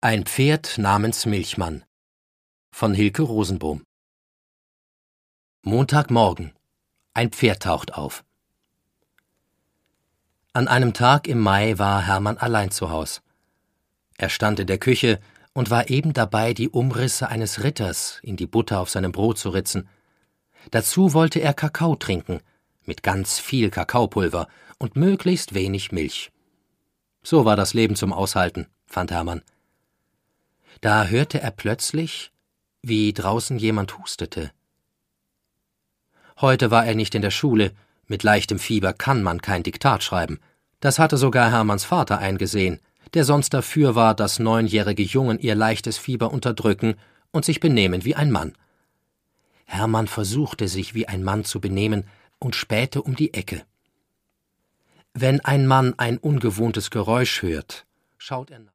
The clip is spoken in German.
Ein Pferd namens Milchmann von Hilke Rosenbohm. Montagmorgen. Ein Pferd taucht auf. An einem Tag im Mai war Hermann allein zu Haus. Er stand in der Küche und war eben dabei, die Umrisse eines Ritters in die Butter auf seinem Brot zu ritzen. Dazu wollte er Kakao trinken, mit ganz viel Kakaopulver und möglichst wenig Milch. So war das Leben zum Aushalten, fand Hermann. Da hörte er plötzlich, wie draußen jemand hustete. Heute war er nicht in der Schule, mit leichtem Fieber kann man kein Diktat schreiben. Das hatte sogar Hermanns Vater eingesehen, der sonst dafür war, dass 9-jährige Jungen ihr leichtes Fieber unterdrücken und sich benehmen wie ein Mann. Hermann versuchte, sich wie ein Mann zu benehmen und spähte um die Ecke. Wenn ein Mann ein ungewohntes Geräusch hört, schaut er nach.